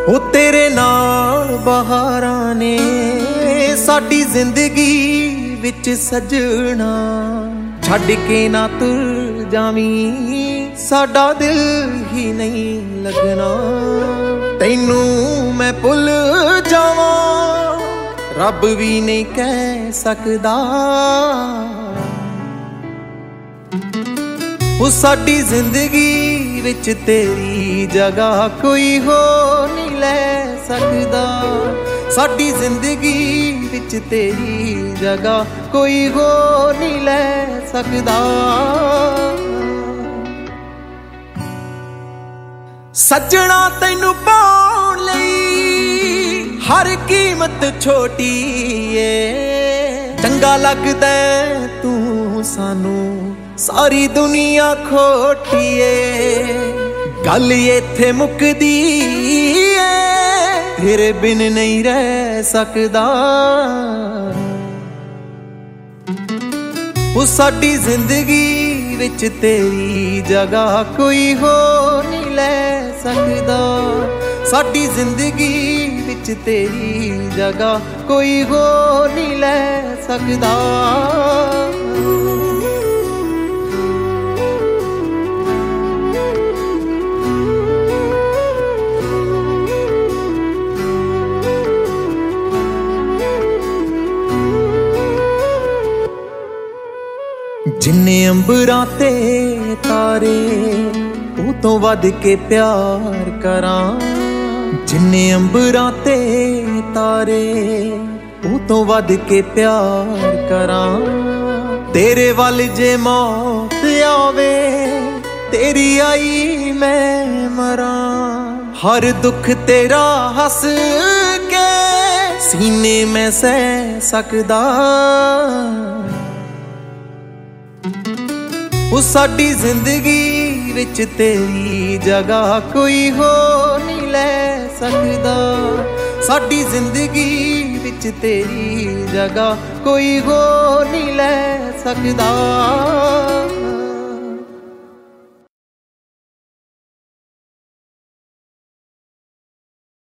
ਉਹ ਤੇਰੇ ਨਾਲ ਬਹਾਰਾਂ ਨੇ ਸਾਡੀ ਜ਼ਿੰਦਗੀ ਵਿੱਚ ਸਜਣਾ। ਛੱਡ ਕੇ ਨਾ ਤੁਰ ਜਾਵੀਂ ਸਾਡਾ ਦਿਲ ਹੀ ਨਹੀਂ ਲੱਗਣਾ। ਤੈਨੂੰ ਮੈਂ ਭੁੱਲ ਜਾਵਾਂ ਰੱਬ ਵੀ ਨਹੀਂ ਕਹਿ ਸਕਦਾ। ਉਹ ਸਾਡੀ ਜ਼ਿੰਦਗੀ ਵਿੱਚ ਤੇਰੀ ਜਗ੍ਹਾ ਕੋਈ ਹੋਰ ਨਹੀਂ ਲੈ ਸਕਦਾ। ਸਾਡੀ ਜ਼ਿੰਦਗੀ ਵਿੱਚ ਤੇਰੀ ਜਗ੍ਹਾ ਕੋਈ ਹੋਰ ਨਹੀਂ ਲੈ ਸਕਦਾ। ਸੱਜਣਾ ਤੈਨੂੰ ਪਾਉਣ ਲਈ ਹਰ ਕੀਮਤ ਛੋਟੀ ਏ। ਚੰਗਾ ਲੱਗਦਾ ਤੂੰ ਸਾਨੂੰ ਸਾਰੀ ਦੁਨੀਆ ਖੋਟੀ ਏ। ਗੱਲ ਇੱਥੇ ਮੁੱਕਦੀ ਏ ਤੇਰੇ ਬਿਨ ਨਹੀਂ ਰਹਿ ਸਕਦਾ। ਉਹ ਸਾਡੀ ਜ਼ਿੰਦਗੀ ਵਿੱਚ ਤੇਰੀ ਜਗ੍ਹਾ ਕੋਈ ਹੋਰ ਨਹੀਂ ਲੈ ਸਕਦਾ। ਸਾਡੀ ਜ਼ਿੰਦਗੀ ਵਿੱਚ ਤੇਰੀ ਜਗ੍ਹਾ ਕੋਈ ਹੋਰ ਨਹੀਂ ਲੈ ਸਕਦਾ। ਜਿੰਨੇ ਅੰਬਰਾਂ ਤੇ ਤਾਰੇ ਉਹ ਤੋਂ ਵੱਧ ਕੇ ਪਿਆਰ ਕਰਾਂ। ਜਿੰਨੇ ਅੰਬਰਾਂ ਤੇ ਤਾਰੇ ਉਹ ਤੋਂ ਵੱਧ ਕੇ ਪਿਆਰ ਕਰਾਂ। ਤੇਰੇ ਵੱਲ ਜੇ ਮੌਤ ਆਵੇ ਤੇਰੀ ਆਈ ਮੈਂ ਮਰਾਂ। ਹਰ ਦੁੱਖ ਤੇਰਾ ਹੱਸ ਕੇ ਸੀਨੇ ਮੈਂ ਸਹਿ ਸਕਦਾ। ਉਹ ਸਾਡੀ ਜ਼ਿੰਦਗੀ ਵਿੱਚ ਤੇਰੀ ਜਗ੍ਹਾ ਕੋਈ ਹੋਰ ਨਹੀਂ ਲੈ ਸਕਦਾ। ਸਾਡੀ ਜ਼ਿੰਦਗੀ ਵਿੱਚ ਤੇਰੀ ਜਗ੍ਹਾ ਕੋਈ ਹੋਰ ਨਹੀਂ ਲੈ ਸਕਦਾ।